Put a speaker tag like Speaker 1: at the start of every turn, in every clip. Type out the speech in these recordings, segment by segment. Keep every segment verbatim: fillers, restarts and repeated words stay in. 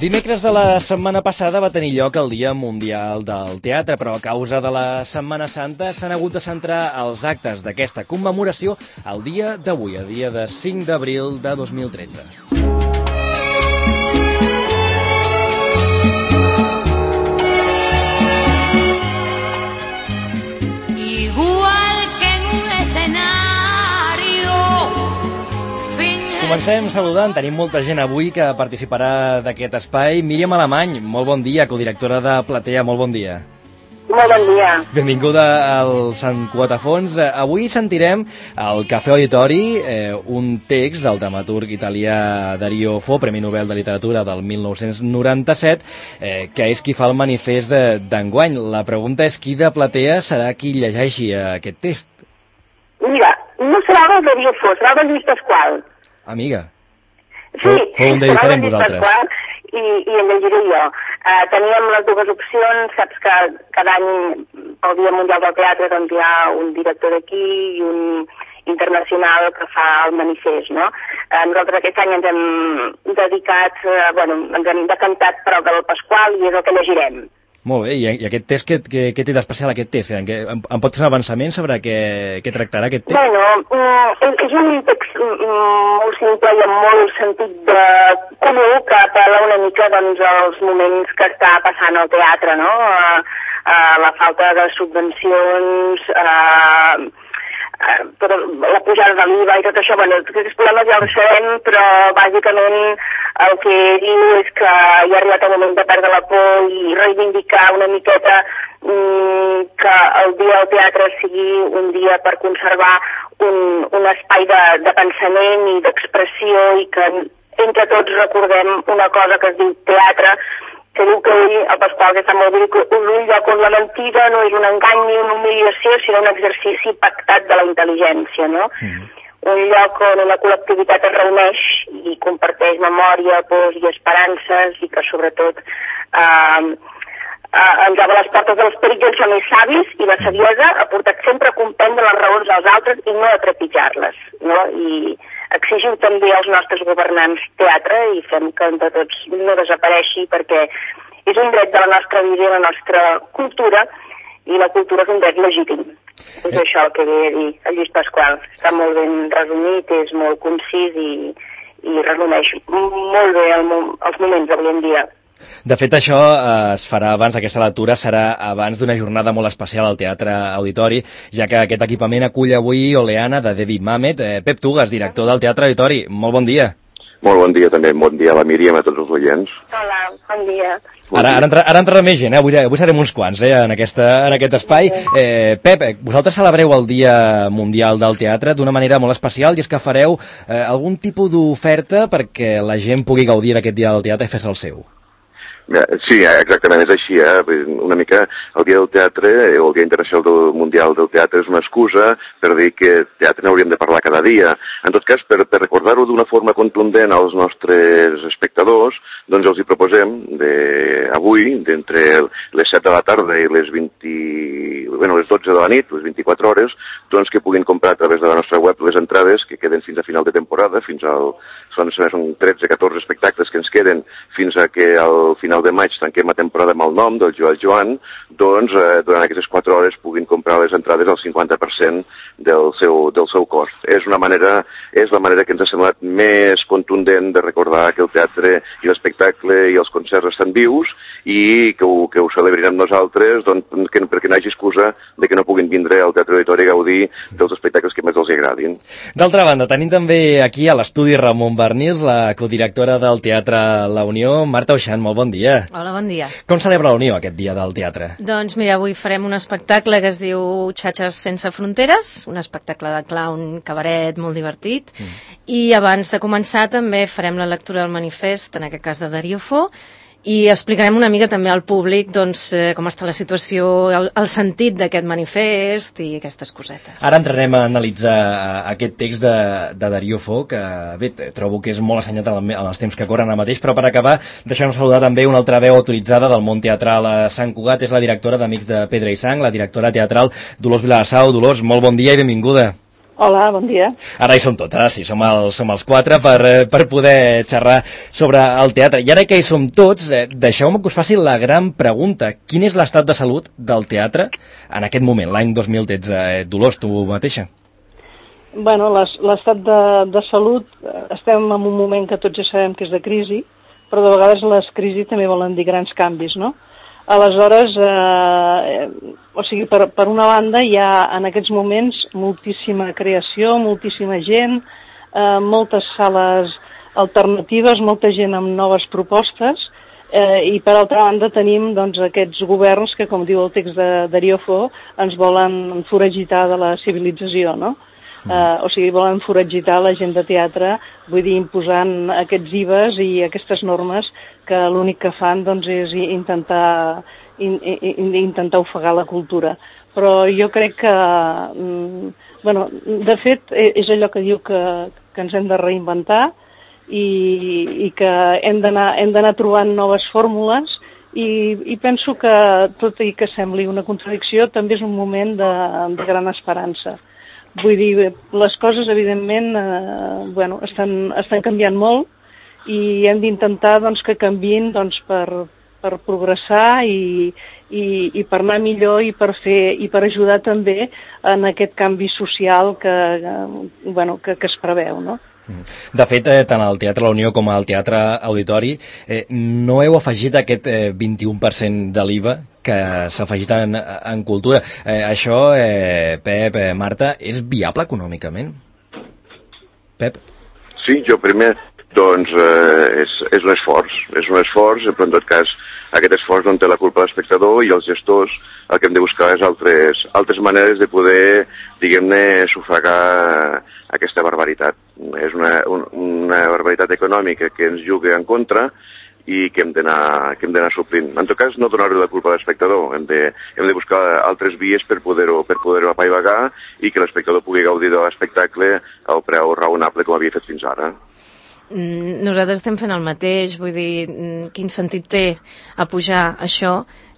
Speaker 1: Dimecres de la setmana passada va tenir lloc el Dia Mundial del Teatre, però a causa de la Setmana Santa s'han hagut de centrar els actes d'aquesta commemoració al dia d'avui, a dia de cinc d'abril de dos mil tretze. Comencem saludant, tenim molta gent avui que participarà d'aquest espai. Míriam Alemany, molt bon dia, codirectora de Platea, molt bon dia.
Speaker 2: Molt bon dia.
Speaker 1: Benvinguda al Sant Quatafons. Avui sentirem al Cafè Auditori eh, un text del dramaturg italià Dario Fo, Premi Nobel de Literatura del mil nou-cents noranta-set, eh, que és qui fa el manifest d'enguany. La pregunta és qui de Platea serà qui llegeixi aquest text?
Speaker 2: Mira, no serà el Dario Fo, serà el Lluís Pasqual.
Speaker 1: Amiga,
Speaker 2: sí,
Speaker 1: fou, fou un dia diferent vosaltres.
Speaker 2: I, i el llegiré jo. Uh, teníem les dues opcions, saps que cada any pel Dia Mundial del Teatre doncs hi ha un director d'aquí i un internacional que fa el manifest, no? Uh, nosaltres aquest any ens hem dedicat, uh, bueno, ens hem decantat per el del Pasqual i és el que llegirem.
Speaker 1: Molt bé, i, i aquest text, què, què, què té d'especial aquest text? En, em, em pots fer un avançament sobre què, què tractarà aquest text?
Speaker 2: Bueno, és un text molt simple i amb molt sentit de comú que apel·la una mica doncs, als moments que està passant al teatre, no? A, a la falta de subvencions, a, a, tota la pujada de l'I V A i tot això, bueno, aquests problemes ja els sabem, però bàsicament el que diu és que hi ha arribat el moment de perdre la por i reivindicar una miqueta mm, que el dia del teatre sigui un dia per conservar un, un espai de, de pensament i d'expressió i que entre tots recordem una cosa que es diu teatre, que diu que ell, el Pasqual, que està molt bé, que un lloc on la mentida no és un engany ni una humiliació, sinó un exercici pactat de la intel·ligència, no? Mm. Un lloc on la col·lectivitat es reuneix i comparteix memòria, pors i esperances i que sobretot eh, eh, ens obre les portes de l'esperit i els més savis i la saviesa ha portat sempre a comprendre les raons dels altres i no a trepitjar-les, no? I exigiu també als nostres governants teatre i fem que entre tots no desapareixi perquè és un dret de la nostra vida i la nostra cultura i la cultura és un dret legítim. És eh. això el que ve a dir el Lluís Pasqual. Està molt ben resumit, és molt concís i, i resumeix molt bé el, els moments d'avui en dia.
Speaker 1: De fet, això eh, es farà abans, aquesta lectura serà abans d'una jornada molt especial al Teatre Auditori, ja que aquest equipament acull avui Oleana, de David Mamet. Eh, Pep Tugas, director del Teatre Auditori, molt bon dia.
Speaker 3: Molt bon dia també, bon dia a la Míriam, a tots els oients.
Speaker 2: Hola, bon dia.
Speaker 1: Ara, ara, entra, ara entrarà més gent, eh? avui, avui serem uns quants eh? en, aquesta, en aquest espai. Eh, Pep, vosaltres celebreu el Dia Mundial del Teatre d'una manera molt especial i és que fareu eh, algun tipus d'oferta perquè la gent pugui gaudir d'aquest Dia del Teatre i fer-se el seu.
Speaker 3: Sí, exactament, és així, eh? Una mica el Dia del Teatre, o el Dia Internacional del Mundial del Teatre, és una excusa per dir que teatre n'hauríem de parlar cada dia. En tot cas, per, per recordar-ho d'una forma contundent als nostres espectadors, doncs els hi proposem de, avui, d'entre les set de la tarda i les vint, bueno, les dotze de la nit, les vint-i-quatre hores, doncs que puguin comprar a través de la nostra web les entrades que queden fins a final de temporada, fins al, són, són tretze catorze espectacles que ens queden fins a que al final de maig tanquem la temporada amb el nom del Joel Joan, doncs eh, durant aquestes quatre hores puguin comprar les entrades al cinquanta per cent del seu, del seu cost. És una manera, és la manera que ens ha semblat més contundent de recordar que el teatre i l'espectacle i els concerts estan vius i que ho, que ho celebrin amb nosaltres, doncs, que, perquè no hi hagi excusa de que no puguin vindre al Teatre Auditori a gaudir dels espectacles que més els agradin.
Speaker 1: D'altra banda, tenim també aquí a l'estudi Ramon Barnils, la codirectora del Teatre La Unió, Marta Oixant, molt bon dia.
Speaker 4: Hola, bon dia.
Speaker 1: Com celebra la Unió aquest dia del teatre?
Speaker 4: Doncs mira, avui farem un espectacle que es diu Xatxes sense fronteres, un espectacle de clown cabaret molt divertit, mm. i abans de començar també farem la lectura del manifest, en aquest cas de Dario Fo, i explicarem una mica també al públic doncs, eh, com està la situació, el, el sentit d'aquest manifest i aquestes cosetes.
Speaker 1: Ara entrarem a analitzar aquest text de, de Dario Fo, que bé, trobo que és molt assenyat en els temps que corren ara mateix, però per acabar, deixem-nos saludar també una altra veu autoritzada del món teatral a Sant Cugat, és la directora d'Amics de Pedra i Sang, la directora teatral Dolors Vilassau. Dolors, molt bon dia i benvinguda.
Speaker 5: Hola, bon dia.
Speaker 1: Ara hi som tots, ara sí, som els, som els quatre per, per poder xerrar sobre el teatre. I ara que hi som tots, eh, deixeu-me que us faci la gran pregunta. Quin és l'estat de salut del teatre en aquest moment, l'any dos mil tretze? Eh, Dolors, tu mateixa?
Speaker 5: Bueno, l'estat de, de salut, estem en un moment que tots ja sabem que és de crisi, però de vegades les crisis també volen dir grans canvis, no? Aleshores, eh, o sigui, per, per una banda hi ha en aquests moments moltíssima creació, moltíssima gent, eh, moltes sales alternatives, molta gent amb noves propostes, eh, i per altra banda tenim doncs, aquests governs que, com diu el text de Darío Fo, ens volen foragitar de la civilització, no? Uh, o sigui, volen foragitar la gent de teatre, vull dir, imposant aquests I V As i aquestes normes que l'únic que fan doncs, és intentar, in, in, intentar ofegar la cultura. Però jo crec que, mm, bueno, de fet, és allò que diu que, que ens hem de reinventar i, i que hem d'anar trobant noves fórmules i, i penso que, tot i que sembli una contradicció, també és un moment de, de gran esperança. Vull dir, les coses, evidentment, eh, bueno, estan, estan canviant molt i hem d'intentar doncs, que canviïn doncs, per, per progressar i, i, i per anar millor i per, fer, i per ajudar també en aquest canvi social que, eh, bueno, que, que es preveu, no?
Speaker 1: De fet, eh, tant al Teatre La Unió com al Teatre Auditori eh, no heu afegit aquest eh, vint-i-u per cent de l'I V A que s'ha afegit en, en cultura. Eh, això, eh, Pep, eh, Marta, és viable econòmicament? Pep?
Speaker 3: Sí, jo primer, doncs, eh, és, és un esforç, és un esforç, però en tot cas aquest esforç no en té la culpa l'espectador i els gestors el que hem de buscar és altres, altres maneres de poder, diguem-ne, sufragar aquesta barbaritat. És una, un, una barbaritat econòmica que ens juga en contra i que hem d'anar que hem d'anar suplint. En tot cas, no donar-li la culpa a l'espectador. Hem de, hem de buscar altres vies per poder-ho per poder-ho apaivagar i que l'espectador pugui gaudir de l'espectacle al preu raonable com havia fet fins ara.
Speaker 4: Nosaltres estem fent el mateix, vull dir, quin sentit té a pujar això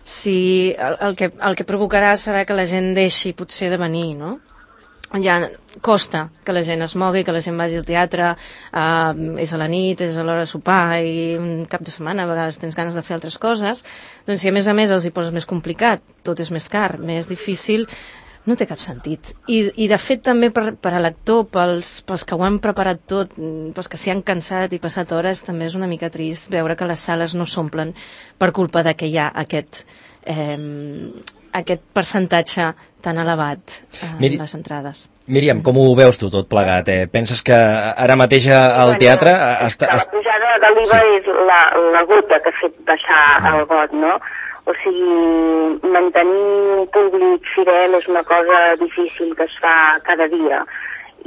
Speaker 4: si el, el, que, el que provocarà serà que la gent deixi potser de venir, no? Ja costa que la gent es mogui, que la gent vagi al teatre, eh, és a la nit, és a l'hora de sopar i un cap de setmana a vegades tens ganes de fer altres coses, doncs si a més a més els hi poses més complicat, tot és més car, més difícil, no té cap sentit. I, i de fet també per, per a l'actor, pels, pels que ho han preparat tot, pels que s'hi han cansat i passat hores, també és una mica trist veure que les sales no s'omplen per culpa de que hi ha aquest... Eh, aquest percentatge tan elevat en Miri, les entrades.
Speaker 1: Míriam, com ho veus tu tot plegat? Eh? Penses que ara mateix al teatre...
Speaker 2: Bueno, està... La pujada de l'I V A sí. és la, la gota que ha fet baixar ah. el got, no? O sigui, mantenir un públic fidel és una cosa difícil que es fa cada dia. I,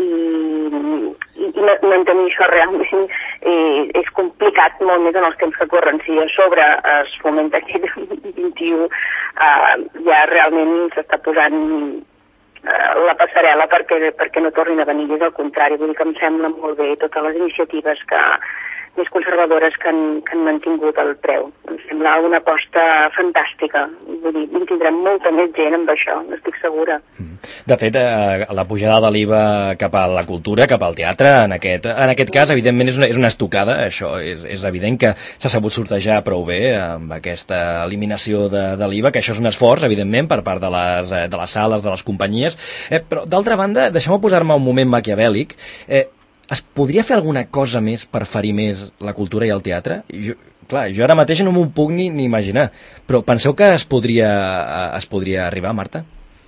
Speaker 2: i, i mantenir això realment eh, és complicat molt més en els temps que corren. Si a sobre es fomenta aquest vint-i-u, eh, ja realment s'està posant eh, la passarel·la perquè, perquè no tornin a venir. És al contrari, vull dir que em sembla molt bé totes les iniciatives que, més conservadores que han, que han mantingut el preu. Em sembla una aposta fantàstica. Vull dir, en tindrem molta més gent amb això, n'estic segura.
Speaker 1: De fet, eh, la pujada de l'I V A cap a la cultura, cap al teatre, en aquest, en aquest cas, evidentment, és una, és una estocada. Això és, és evident que s'ha sabut sortejar prou bé amb aquesta eliminació de, de l'I V A, que això és un esforç, evidentment, per part de les, de les sales, de les companyies. Eh, però, d'altra banda, deixeu-me posar-me un moment maquiavèlic. Eh, Es podria fer alguna cosa més per ferir més la cultura i el teatre? Jo, clar, jo ara mateix no m'ho puc ni, ni imaginar, però penseu que es podria, es podria arribar, Marta?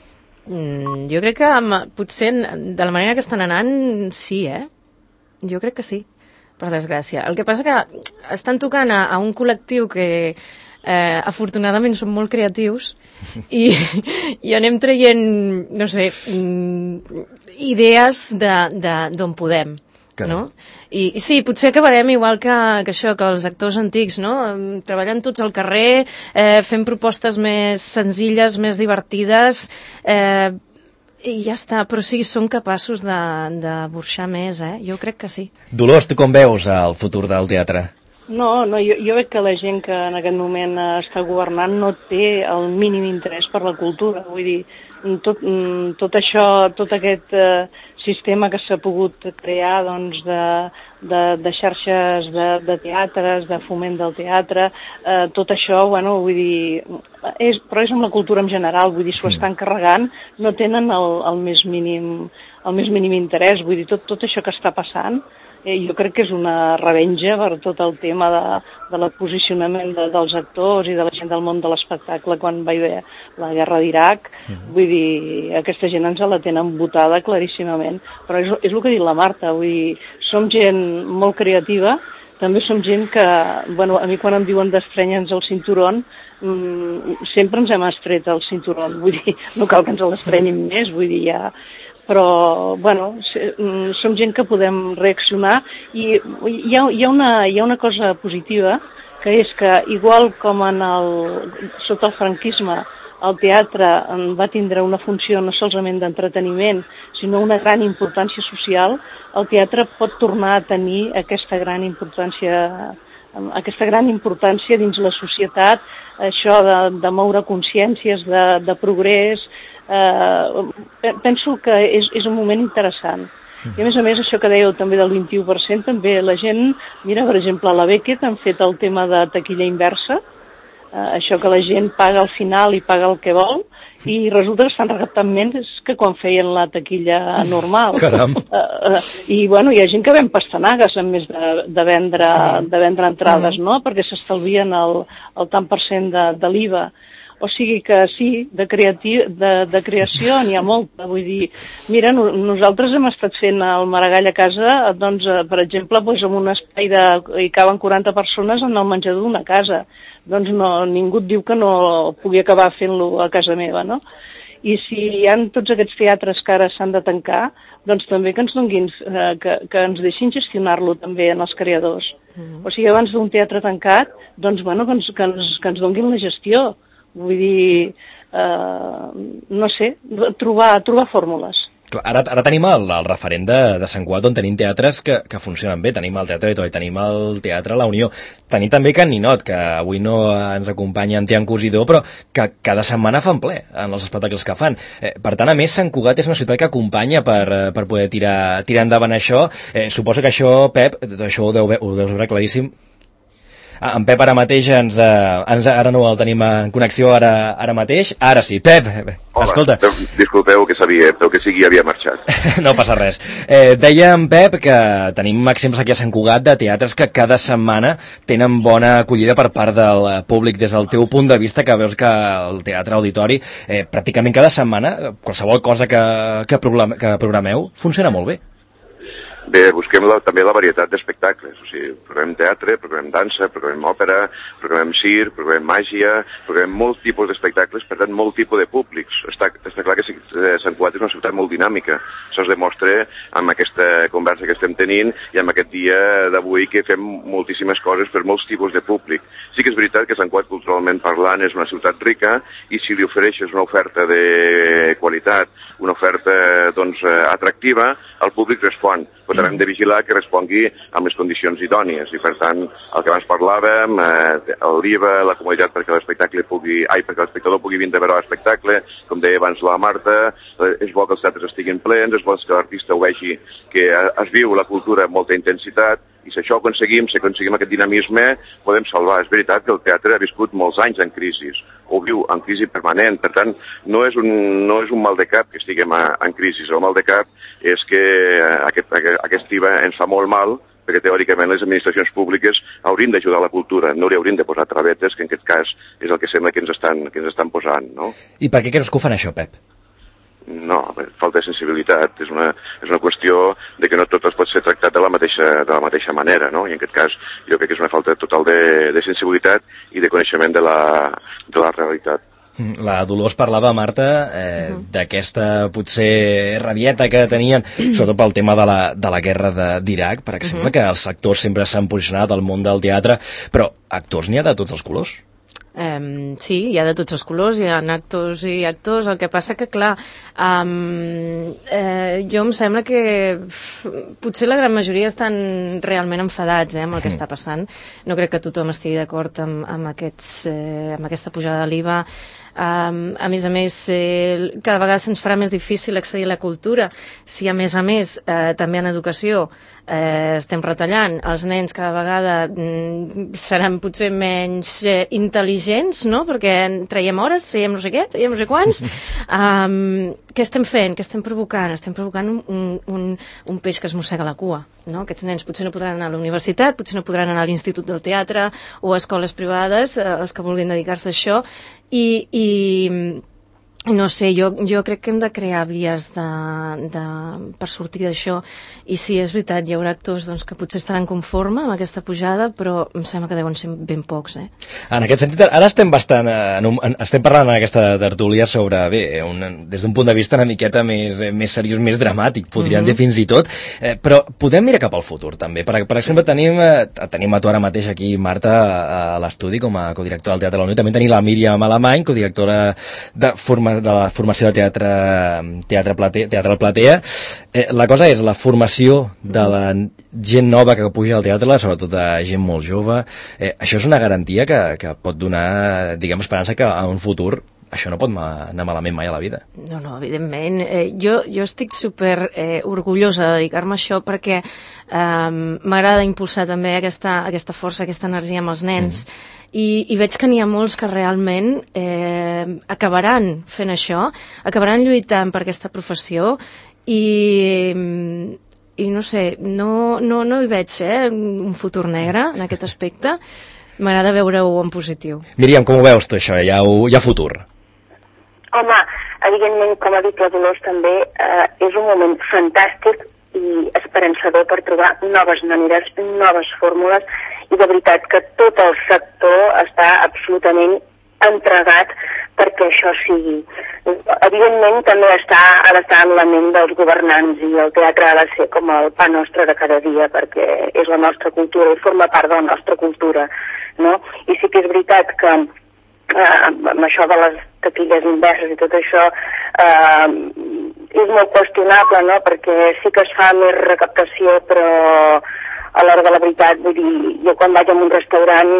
Speaker 4: Mm, jo crec que amb, potser de la manera que estan anant, sí, eh? Jo crec que sí, per desgràcia. El que passa que estan tocant a, a un col·lectiu que eh, afortunadament són molt creatius i, i anem traient, no sé, mm, idees d'on podem. No? I, I sí, potser acabarem igual que, que això, que els actors antics, no? Treballant tots al carrer, eh, fent propostes més senzilles, més divertides, eh, i ja està, però sí, són capaços de, de burxar més, eh? Jo crec que sí.
Speaker 1: Dolors, tu com veus el futur del teatre?
Speaker 5: No, no, jo, jo veig que la gent que en aquest moment està governant no té el mínim interès per la cultura. Vull dir, tot, tot això, tot aquest eh, sistema que s'ha pogut crear doncs, de, de, de xarxes de, de teatres, de foment del teatre, eh, tot això, bueno, vull dir, és, però és amb la cultura en general, vull dir, s'ho estan carregant, no tenen el, el, més mínim, el més mínim interès, vull dir, tot, tot això que està passant, Eh, jo crec que és una revenja per tot el tema de, de el posicionament de, dels actors i de la gent del món de l'espectacle quan va haver la guerra d'Iraq. Mm-hmm. Vull dir, aquesta gent ens la tenen votada claríssimament. Però és, és el que ha dit la Marta, vull dir, som gent molt creativa, també som gent que, bueno, a mi quan em diuen d'estrenya'ns el cinturón, mmm, sempre ens hem estret el cinturón, vull dir, no cal que ens l'estrenyin més, vull dir, ja... Però, bueno, som gent que podem reaccionar i hi ha, hi ha, una, hi ha una cosa positiva, que és que igual com en el, sota el franquisme el teatre va tindre una funció no solament d'entreteniment, sinó una gran importància social, el teatre pot tornar a tenir aquesta gran importància aquesta gran importància dins la societat, això de, de moure consciències, de, de progrés. Eh, penso que és, és un moment interessant. I a més a més, això que dèieu també del vint-i-u per cent, també la gent, mira, per exemple, a la Beckett han fet el tema de taquilla inversa, eh, això que la gent paga al final i paga el que vol, i resulta que estan recaptant menys que quan feien la taquilla normal.
Speaker 1: Caram.
Speaker 5: Uh, uh, I, bueno, hi ha gent que ven pastanagues en més de, de, vendre, sí. de vendre entrades, mm. no?, perquè s'estalvien el, el tant per cent de, de l'I V A. O sigui que sí, de, creati de, de creació n'hi ha molta. Vull dir, mira, no, nosaltres hem estat fent el Maragall a casa, doncs, per exemple, doncs, en un espai de... hi caben quaranta persones en el menjador d'una casa. Doncs no, ningú et diu que no pugui acabar fent-lo a casa meva, no? I si hi ha tots aquests teatres que ara s'han de tancar, doncs també que ens donguin, eh, que, que ens deixin gestionar-lo també en els creadors. Mm. O sigui, abans d'un teatre tancat, doncs, bueno, que ens, que ens, que ens donguin la gestió. Vull dir, eh, no sé, trobar, trobar fórmules.
Speaker 1: Ara, ara tenim el, el referent de, de Sant Cugat, on tenim teatres que, que funcionen bé. Tenim el Teatre Etoi, tenim el Teatre La Unió, tenim també Can Ninot, que avui no ens acompanya en Tian Cosidor, però que cada setmana fan ple en els espectacles que fan. Eh, per tant, a més, Sant Cugat és una ciutat que acompanya per, per poder tirar, tirar endavant això. Eh, suposo que això, Pep, això ho deu, ho deu veure claríssim. En Pep ara mateix ens, eh, ens ara no el tenim en connexió ara, ara mateix. Ara sí, Pep,
Speaker 3: hola,
Speaker 1: escolta.
Speaker 3: Disculpeu que sabia, però que sigui havia marxat.
Speaker 1: No passa res. Eh, deia en Pep que tenim exemples aquí a Sant Cugat de teatres que cada setmana tenen bona acollida per part del públic. Des del teu punt de vista, que veus que el Teatre Auditori, eh, pràcticament cada setmana, qualsevol cosa que, que, programe, que programeu, funciona molt bé.
Speaker 3: Bé, busquem la, també la varietat d'espectacles, o sigui, programem teatre, programem dansa, programem òpera, programem circ, programem màgia, programem molts tipus d'espectacles, per tant, molt tipus de públics. Està, està clar que Sant Cugat és una ciutat molt dinàmica. Això es demostra amb aquesta conversa que estem tenint i amb aquest dia d'avui que fem moltíssimes coses per molts tipus de públic. Sí que és veritat que Sant Cugat, culturalment parlant, és una ciutat rica i si li ofereixes una oferta de qualitat, una oferta, doncs, atractiva, el públic respon. Però hem de vigilar que respongui amb les condicions idònies i, per tant, el que abans parlàvem, eh, l'I V A, la comoditat perquè l'espectacle pugui... Ai, perquè l'espectador pugui vindre a veure l'espectacle, com deia abans la Marta, eh, és bo que els teatres estiguin plens, és bo que l'artista ho vegi que es viu la cultura amb molta intensitat, i si això ho aconseguim, si aconseguim aquest dinamisme, podem salvar. És veritat que el teatre ha viscut molts anys en crisi, o viu en crisi permanent, per tant, no és un, no és un mal de cap que estiguem a, en crisi, el mal de cap és que aquest, aquest I V A ens fa molt mal, perquè teòricament les administracions públiques haurien d'ajudar la cultura, no li haurien de posar travetes, que en aquest cas és el que sembla que ens estan, que ens estan posant, no?
Speaker 1: I per què creus que ho fan això, Pep?
Speaker 3: No, falta de sensibilitat, és una, és una qüestió de que no tot es pot ser tractat de la mateixa, de la mateixa manera, no? I en aquest cas jo crec que és una falta total de, de sensibilitat i de coneixement de la, de la realitat.
Speaker 1: La Dolors parlava, Marta, eh, uh -huh. d'aquesta potser rabieta que tenien, sobretot pel tema de la, de la guerra d'Iraq, per exemple, uh -huh. que els actors sempre s'han posicionat al món del teatre, però actors n'hi ha de tots els colors.
Speaker 4: Um, sí, hi ha de tots els colors, hi ha actors i actors, el que passa que, clar, um, eh, jo em sembla que uf, potser la gran majoria estan realment enfadats eh, amb el que està passant. No crec que tothom estigui d'acord amb, amb, aquests, eh, amb aquesta pujada de l'I V A. Um, a més a més, eh, cada vegada se'ns farà més difícil accedir a la cultura. Si a més a més eh, també en educació eh, estem retallant, els nens cada vegada mm, seran potser menys eh, intel·ligents, no? Perquè traiem hores, traiem no sé què, traiem no sé quants. Um, què estem fent? Què estem provocant? Estem provocant un, un, un, un peix que es mossega la cua. No? Aquests nens potser no podran anar a la universitat, potser no podran anar a l'Institut del Teatre o a escoles privades, eh, els que vulguin dedicar-se a això, i, i no sé, jo, jo crec que hem de crear vies de, de, per sortir d'això, i sí, és veritat, hi haurà actors doncs, que potser estaran conforme amb aquesta pujada, però em sembla que deuen ser ben pocs. Eh?
Speaker 1: En aquest sentit, ara estem bastant en un, en, estem parlant en aquesta tertúlia sobre, bé, un, des d'un punt de vista una miqueta més, més seriós, més dramàtic, podríem mm-hmm. dir fins i tot, eh, però podem mirar cap al futur també. Per, per exemple, tenim, eh, tenim a tu ara mateix aquí, Marta, a, a l'estudi com a codirectora del Teatre de la Unió, també tenim la Míriam Alemany, codirectora de forma de la formació de teatre, teatre, plate, teatre Platea. Eh, la cosa és la formació de la gent nova que puja al teatre, sobretot de gent molt jove. Eh, això és una garantia que, que pot donar, diguem, esperança que a un futur això no pot anar malament mai a la vida.
Speaker 4: No, no, evidentment. Eh, jo, jo estic super eh, orgullosa de dedicar-me a això perquè eh, m'agrada impulsar també aquesta, aquesta força, aquesta energia amb els nens. Mm. I, i veig que n'hi ha molts que realment eh, acabaran fent això, acabaran lluitant per aquesta professió i, i no sé, no, no, no hi veig eh, un futur negre en aquest aspecte. M'agrada veure-ho en positiu.
Speaker 1: Míriam, com ho veus tu això? Hi ha, hi ha futur?
Speaker 2: Home, evidentment, com ha dit la Dolors també, eh, és un moment fantàstic i esperançador per trobar noves maneres, noves fórmules, i de veritat que tot el sector està absolutament entregat perquè això sigui. Evidentment també està, ha d'estar en la ment dels governants, i el teatre ha de ser com el pa nostre de cada dia, perquè és la nostra cultura i forma part de la nostra cultura, no? I sí que és veritat que eh, amb això de les taquilles inverses i tot això eh, és molt qüestionable, no? Perquè sí que es fa més recaptació, però a l'hora de la veritat, vull dir, jo quan vaig a un restaurant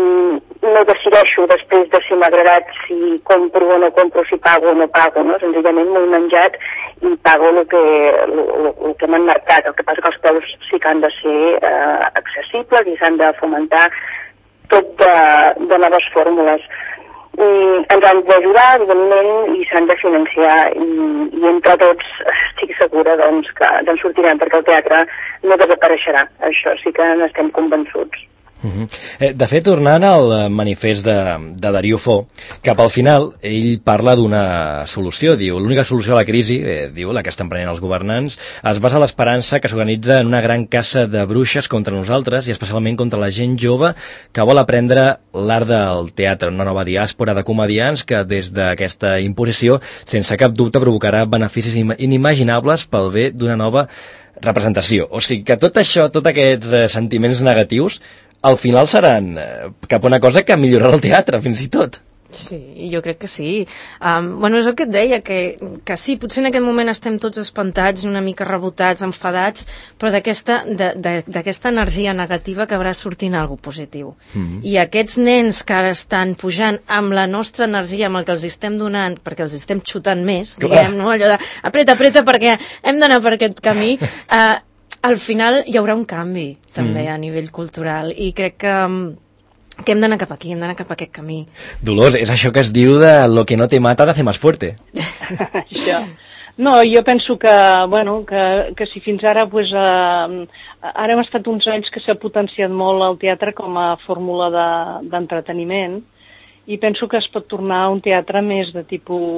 Speaker 2: no decideixo després de si m'ha agradat, si compro o no compro, si pago o no pago, no? Senzillament m'ho he menjat i pago el que, el, el que m'han marcat. El que passa que els preus sí que han de ser eh, accessibles i s'han de fomentar tot de, de noves fórmules. I ens han d'ajudar, evidentment, i s'han de financiar, i, i entre tots estic segura doncs, que en sortirem, perquè el teatre no desapareixerà. Això sí que n'estem convençuts.
Speaker 1: Uh-huh. eh, de fet, tornant al manifest de, de Darío Fo, cap al final ell parla d'una solució, diu, l'única solució a la crisi, eh, diu, la que estan prenent els governants, es basa en l'esperança que s'organitza en una gran caça de bruixes contra nosaltres, i especialment contra la gent jove que vol aprendre l'art del teatre, una nova diàspora de comedians que des d'aquesta imposició, sense cap dubte, provocarà beneficis inimaginables pel bé d'una nova representació. O sigui que tot això, tots aquests eh, sentiments negatius, al final seran eh, cap a una cosa que millorarà el teatre, fins i tot.
Speaker 4: Sí, jo crec que sí. Um, bueno, és el que et deia, que, que sí, potser en aquest moment estem tots espantats, una mica rebotats, enfadats, però d'aquesta energia negativa acabarà sortint alguna cosa positiu. Mm-hmm. I aquests nens que ara estan pujant amb la nostra energia, amb el que els estem donant, perquè els estem xutant més, diguem, no? Allò de apreta, apreta, perquè hem d'anar per aquest camí, eh, al final hi haurà un canvi també mm. a nivell cultural, i crec que, que hem d'anar cap aquí, hem d'anar cap a aquest camí.
Speaker 1: Dolors, és això que es diu de lo que no te mata te hace más fuerte.
Speaker 5: Això. No, jo penso que, bueno, que, que si fins ara, pues, eh, ara hem estat uns anys que s'ha potenciat molt el teatre com a fórmula de, d'entreteniment, i penso que es pot tornar a un teatre més de tipus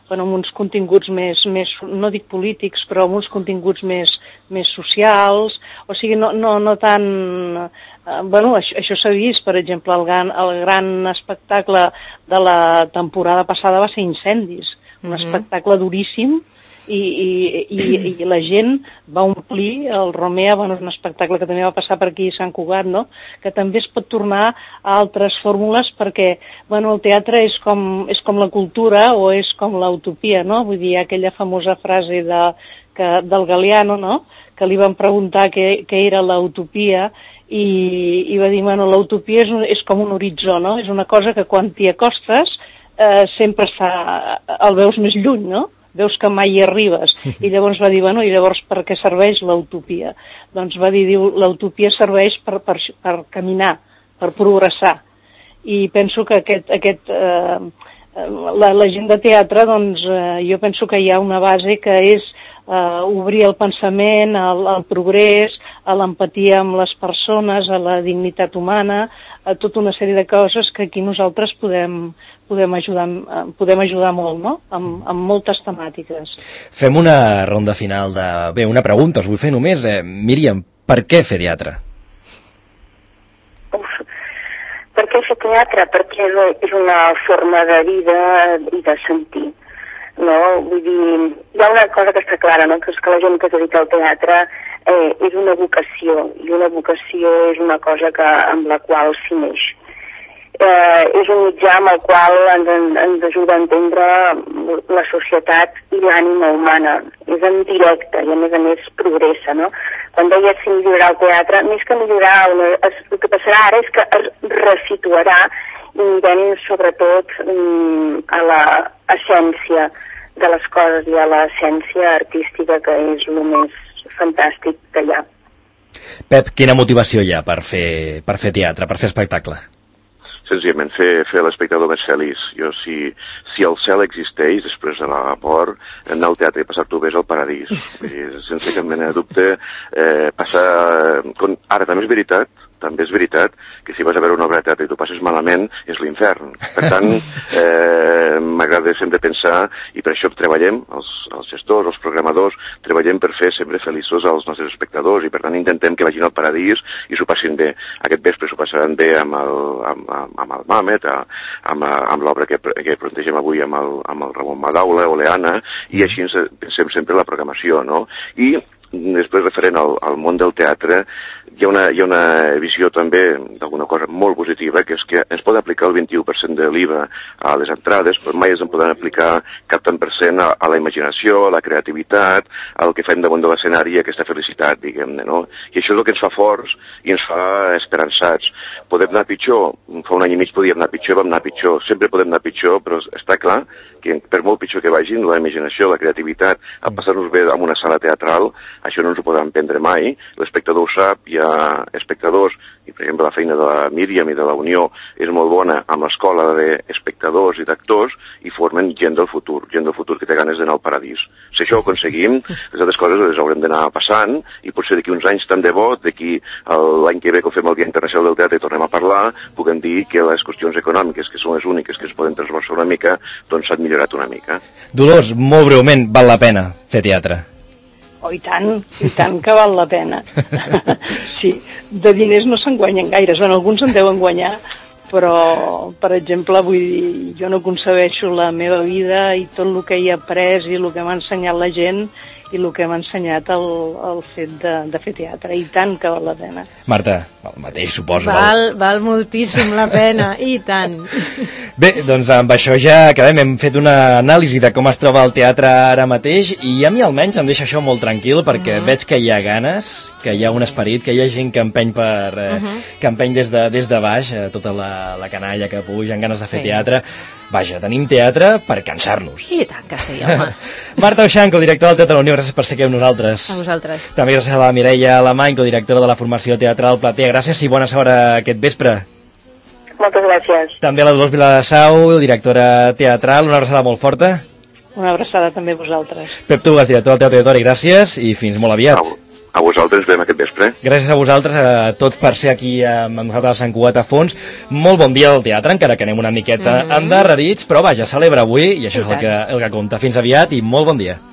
Speaker 5: bueno, amb uns continguts més, més, no dic polítics, però amb uns continguts més, més socials, o sigui, no, no, no tan... Eh, bueno, això, això s'ha vist, per exemple, el gran, el gran espectacle de la temporada passada va ser Incendis, un mm-hmm. espectacle duríssim, i, i, i, i la gent va omplir el Romea, bueno, és un espectacle que també va passar per aquí a Sant Cugat, no? Que també es pot tornar a altres fórmules perquè, bueno, el teatre és com, és com la cultura o és com la utopia, no? Vull dir, aquella famosa frase de, que, del Galeano, no? Que li van preguntar què, què era la utopia i, i va dir, bueno, la utopia és, un, és com un horitzó, no? És una cosa que quan t'hi acostes eh, sempre està, el veus més lluny, no? Veus que mai hi arribes. I llavors va dir, bueno, i llavors per què serveix l'utopia? Doncs va dir, diu, l'utopia serveix per, per, per caminar, per progressar. I penso que aquest, aquest, eh, la, la gent de teatre, doncs, eh, jo penso que hi ha una base que és eh, obrir el pensament al, al progrés, a l'empatia amb les persones, a la dignitat humana, a tota una sèrie de coses que aquí nosaltres podem, podem, ajudar, podem ajudar molt, no? Amb, amb moltes temàtiques.
Speaker 1: Fem una ronda final de... Bé, una pregunta, us vull fer només. Eh, Míriam, per què fer teatre?
Speaker 2: Uf, per què fer teatre? Perquè és una forma de vida i de sentir. No? Vull dir, hi ha una cosa que està clara, no? Que és que la gent que es dedica al teatre eh, és una vocació, i una vocació és una cosa que, amb la qual s'hi neix. Eh, és un mitjà amb el qual ens, ens ajuda a entendre la societat i l'ànima humana. És en directe i a més a més progressa, no? Quan deies si millorarà el teatre, més que millorar, es, el que passarà ara és que es resituarà i mirem sobretot mm, a l'essència de les coses i a l'essència artística, que és el més fantàstic que hi ha.
Speaker 1: Pep, quina motivació hi ha per fer, per fer teatre, per fer espectacle?
Speaker 3: Senzillament fer, fer l'espectador més feliç. Jo, si, si el cel existeix després de la mort, anar al teatre i passar-t'ho bé és el paradís. Vull dir, sense cap mena de dubte, eh, passar... Ara també és veritat, també és veritat que si vas a veure una obra de teatre i t'ho passes malament, és l'infern. Per tant, eh, m'agrada sempre pensar, i per això treballem, els, els gestors, els programadors, treballem per fer sempre feliços als nostres espectadors, i per tant intentem que vagin al paradís i s'ho passin bé. Aquest vespre s'ho passaran bé amb el, amb, amb el Mamet, amb, amb l'obra que, que plantegem avui amb el, amb el Ramon Madaula o l'Eana, i així ens pensem sempre la programació, no? I després, referent al, al món del teatre, hi ha una, hi ha una visió també d'alguna cosa molt positiva, que és que ens pot aplicar el vint-i-u per cent de l'I V A a les entrades, però mai ens en poden aplicar cap tant per cent a, a la imaginació, a la creativitat, al que fem damunt de l'escenari, aquesta felicitat, diguem-ne, no? I això és el que ens fa forts i ens fa esperançats. Podem anar pitjor, fa un any i mig podíem anar pitjor, vam anar pitjor, sempre podem anar pitjor, però està clar que per molt pitjor que vagin, la imaginació, la creativitat, a passar-nos bé en una sala teatral, això no ens ho podran prendre mai, l'espectador ho sap, hi ha espectadors, i per exemple la feina de la Míriam i de la Unió és molt bona amb l'escola d'espectadors i d'actors, i formen gent del futur, gent del futur que té ganes d'anar al paradís. Si això ho aconseguim, les altres coses les haurem d'anar passant, i potser d'aquí uns anys tant de bo, d'aquí l'any que ve que ho fem el Dia Internacional del Teatre i tornem a parlar, puguem dir que les qüestions econòmiques, que són les úniques que es poden transversar una mica, doncs s'han millorat una mica.
Speaker 1: Dolors, molt breument, val la pena fer teatre?
Speaker 5: Oh, i tant, i tant que val la pena. Sí, de diners no se'n guanyen gaires, bueno, alguns en deuen guanyar, però, per exemple, vull dir, jo no concebeixo la meva vida i tot el que hi he après i el que m'ha ensenyat la gent i el que m'ha ensenyat el, el fet de, de fer teatre, i tant que val la pena.
Speaker 1: Marta, el mateix, suposo.
Speaker 4: Val, val, val moltíssim la pena, i tant.
Speaker 1: Bé, doncs amb això ja acabem. Hem fet una anàlisi de com es troba el teatre ara mateix, i a mi almenys em deixa això molt tranquil, perquè uh-huh. veig que hi ha ganes, que hi ha un esperit, que hi ha gent que empeny, per, eh, uh-huh. que empeny des de, des de baix, eh, tota la, la canalla que puja, amb ganes de fer sí. teatre. Vaja, tenim teatre per cansar-nos.
Speaker 4: I tant que sí, home.
Speaker 1: Marta Oixanco, directora del Teatre de la Unió, gràcies per ser aquí amb nosaltres.
Speaker 4: A vosaltres.
Speaker 1: També gràcies a la Mireia Alemany, codirectora de la formació teatral Platea. Gràcies i bona hora aquest vespre.
Speaker 2: Moltes gràcies.
Speaker 1: També a la Dolors Viladasau, directora teatral, una abraçada molt forta.
Speaker 5: Una abraçada també a vosaltres.
Speaker 1: Pep Tugas, director del Teatre Auditori, gràcies i fins molt aviat.
Speaker 3: A vosaltres, ens veiem aquest vespre.
Speaker 1: Gràcies a vosaltres, a tots, per ser aquí amb nosaltres a Sant Cugat a Fons. Molt bon dia al teatre, encara que anem una miqueta mm -hmm. endarrerits, però vaja, celebra avui, i això és el que, el que compta. Fins aviat i molt bon dia.